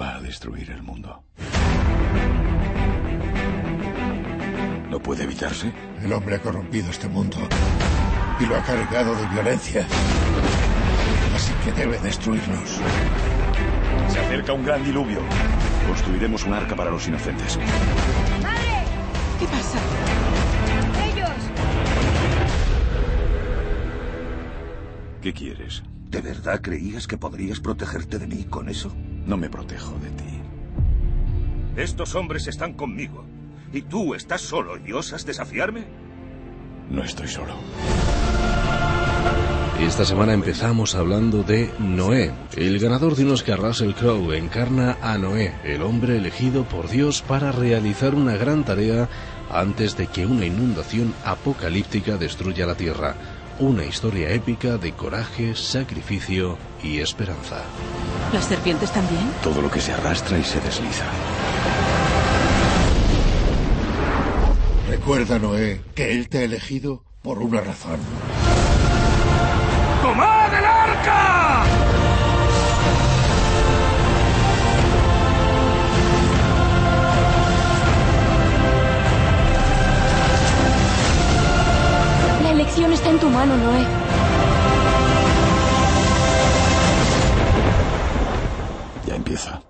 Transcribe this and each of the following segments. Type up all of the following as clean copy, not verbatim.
Va a destruir el mundo. ¿No puede evitarse? El hombre ha corrompido este mundo y lo ha cargado de violencia. Así que debe destruirnos. Se acerca un gran diluvio. Construiremos un arca para los inocentes. ¡Madre! ¿Qué pasa? ¡Ellos! ¿Qué quieres? ¿De verdad creías que podrías protegerte de mí con eso? No me protejo de ti. Estos hombres están conmigo. ¿Y tú estás solo y osas desafiarme? No estoy solo. Esta semana empezamos hablando de Noé. El ganador de un Oscar, Russell Crowe, encarna a Noé, el hombre elegido por Dios para realizar una gran tarea antes de que una inundación apocalíptica destruya la tierra. Una historia épica de coraje, sacrificio y esperanza. ¿Las serpientes también? Todo lo que se arrastra y se desliza. Recuerda, Noé, que él te ha elegido por una razón. ¡Tomad el arca! La elección está en tu mano, Noé. Ya empieza.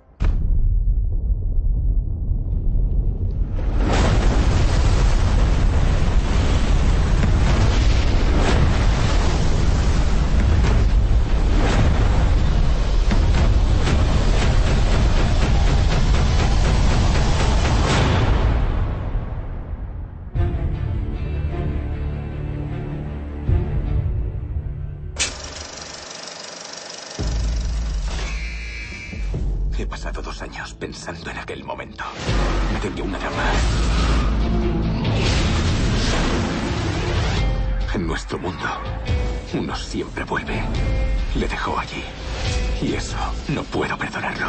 He pasado 2 años pensando en aquel momento. Tenía una llama. En nuestro mundo, uno siempre vuelve. Le dejó allí. Y eso no puedo perdonarlo.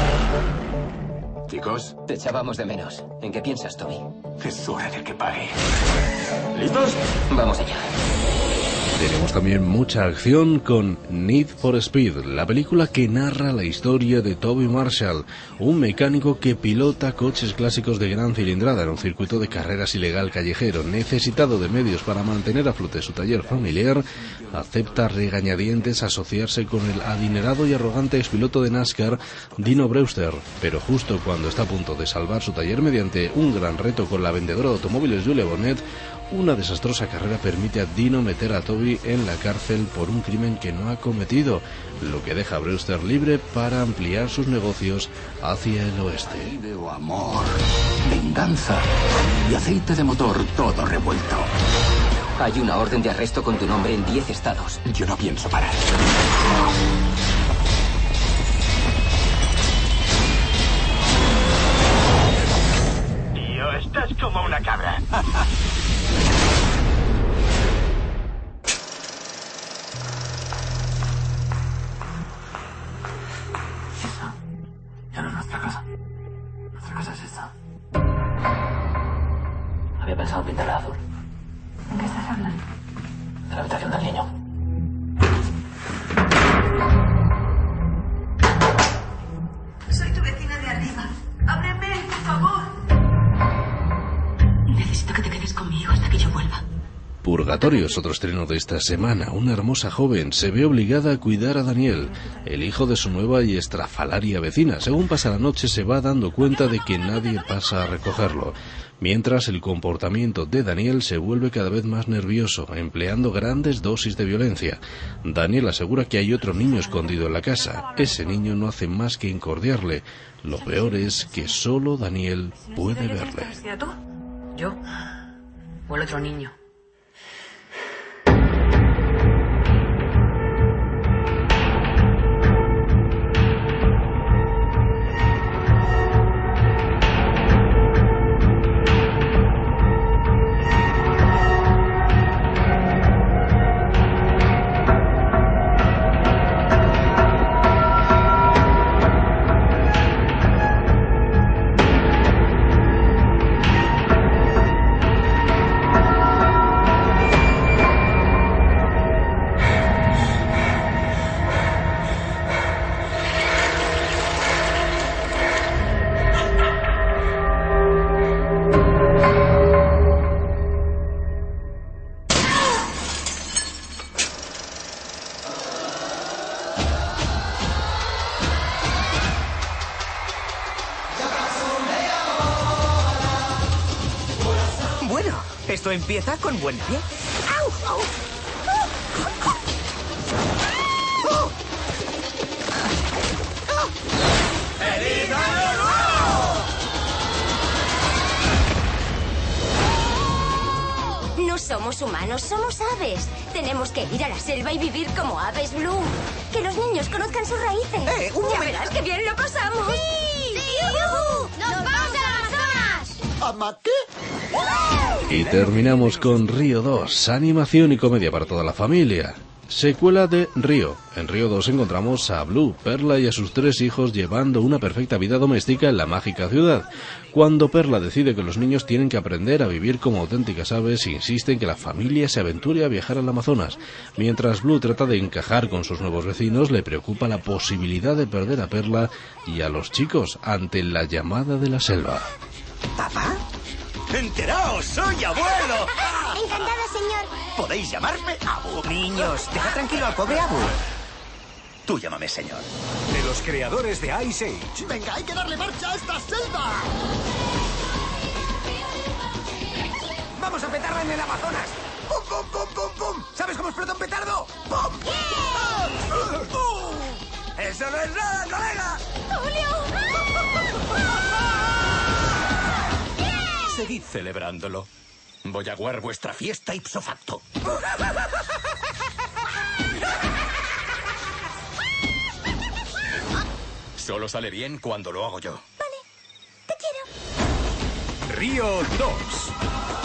Chicos, Te echábamos de menos. ¿En qué piensas, Toby? es hora de que pague. ¿Listos? Vamos allá. Tenemos también mucha acción con Need for Speed, la película que narra la historia de Toby Marshall, un mecánico que pilota coches clásicos de gran cilindrada en un circuito de carreras ilegal callejero. Necesitado de medios para mantener a flote su taller familiar, acepta regañadientes asociarse con el adinerado y arrogante expiloto de NASCAR, Dino Brewster. Pero justo cuando está a punto de salvar su taller mediante un gran reto con la vendedora de automóviles Julia Bonnet, una desastrosa carrera permite a Dino meter a Toby en la cárcel por un crimen que no ha cometido, lo que deja a Brewster libre para ampliar sus negocios hacia el oeste. Veo amor, venganza y aceite de motor todo revuelto. Hay una orden de arresto con tu nombre en 10 estados. Yo no pienso parar. Tío, estás como una cabra. Ya no es nuestra casa. Nuestra casa es esta. Había pensado pintarla azul. ¿De qué estás hablando? De la habitación del niño. Soy tu vecina de arriba. ¡Ábreme, por favor! Necesito que te quedes conmigo hasta que yo vuelva. Purgatorio es otro estreno de esta semana. Una hermosa joven se ve obligada a cuidar a Daniel, el hijo de su nueva y estrafalaria vecina. Según pasa la noche se va dando cuenta de que nadie pasa a recogerlo, mientras el comportamiento de Daniel se vuelve cada vez más nervioso, empleando grandes dosis de violencia. Daniel asegura que hay otro niño escondido en la casa. Ese niño no hace más que encordiarle. Lo peor es que solo Daniel puede verle. ¿Has sido tú? ¿Yo? ¿O el otro niño? Esto empieza con buen pie. ¡Au! ¡Au! ¡Feliz Año Nuevo! No somos humanos, somos aves. Tenemos que ir a la selva y vivir como aves, Blue. Que los niños conozcan sus raíces. Un ya momento. verás que bien lo pasamos. ¡Sí! ¡Yujú! ¡Nos vamos al Amazonas! ¿Ama qué? Y terminamos con Río 2, animación y comedia para toda la familia. Secuela de Río. En Río 2 encontramos a Blue, Perla y a sus 3 hijos llevando una perfecta vida doméstica en la mágica ciudad. Cuando Perla decide que los niños tienen que aprender a vivir como auténticas aves, insiste en que la familia se aventure a viajar al Amazonas. Mientras Blue trata de encajar con sus nuevos vecinos, le preocupa la posibilidad de perder a Perla y a los chicos ante la llamada de la selva. ¿Papá? ¡Enteraos! ¡Soy abuelo! Encantada, señor. Podéis llamarme Abu. Niños, deja tranquilo al pobre Abu. Tú llámame señor. De los creadores de Ice Age. ¡Venga, hay que darle marcha a esta selva! ¡Vamos a petarla en el Amazonas! ¡Pum, pum, pum, pum, pum! ¿Sabes cómo explota un petardo? ¡Pum! ¡Eso no es nada, colega! Seguid celebrándolo. Voy a aguar vuestra fiesta ipso facto. Solo sale bien cuando lo hago yo. Te quiero. Río 2.